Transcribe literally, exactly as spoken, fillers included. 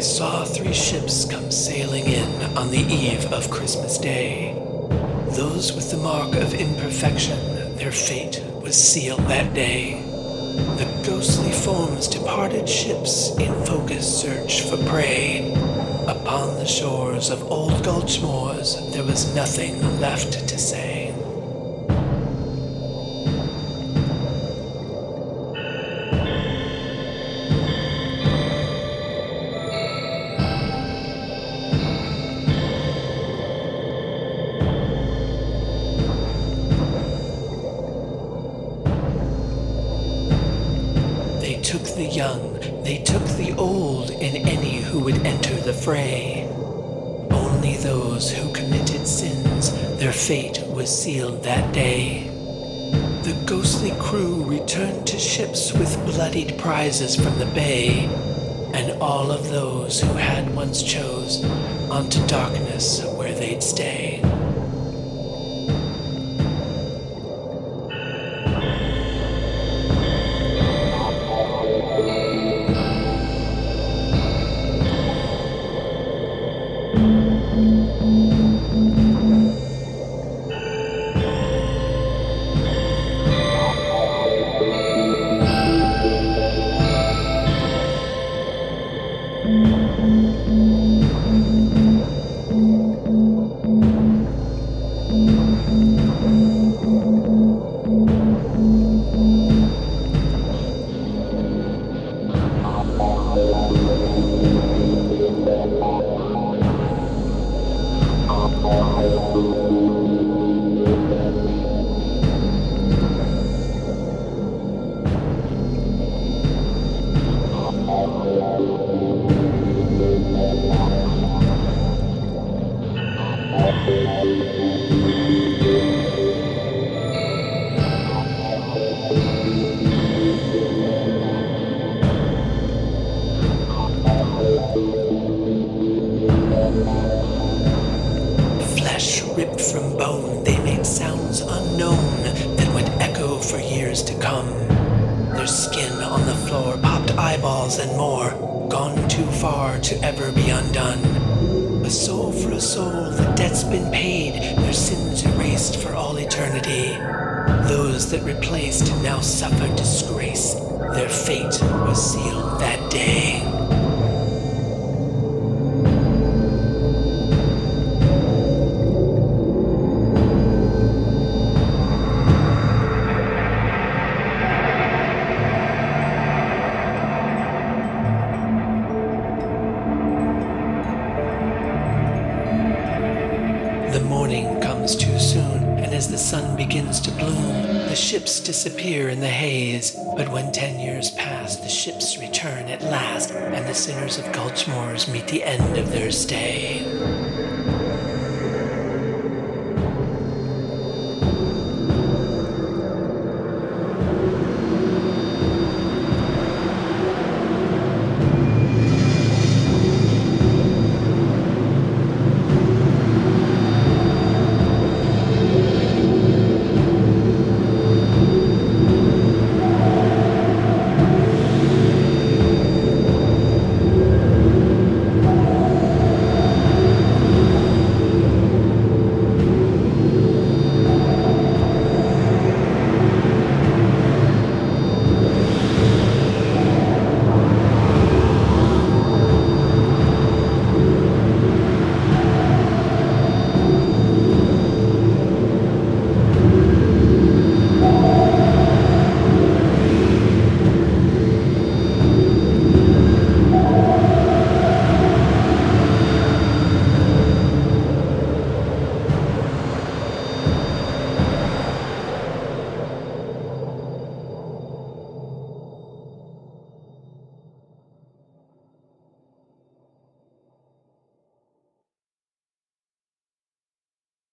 saw three ships come sailing in on the eve of Christmas Day. Those with the mark of imperfection, their fate was sealed that day. The ghostly forms departed ships in focused search for prey. Upon the shores of old Gulch Moors, there was nothing left to say. They took the young, they took the old, and any who would enter the fray. Only those who committed sins, their fate was sealed that day. The ghostly crew returned to ships with bloodied prizes from the bay, and all of those who had once chose onto darkness where they'd stay. Flesh ripped from bone, they made sounds unknown that would echo for years to come. Their skin on the floor popped eyeballs and more, gone too far to ever be undone. A soul for a soul, the debt's been paid, their sins erased for all eternity. Those that replaced now suffer disgrace, their fate was sealed that day. The morning comes too soon, and as the sun begins to bloom, the ships disappear in the haze. But when ten years pass, the ships return at last, and the sinners of Gulch Moors meet the end of their stay.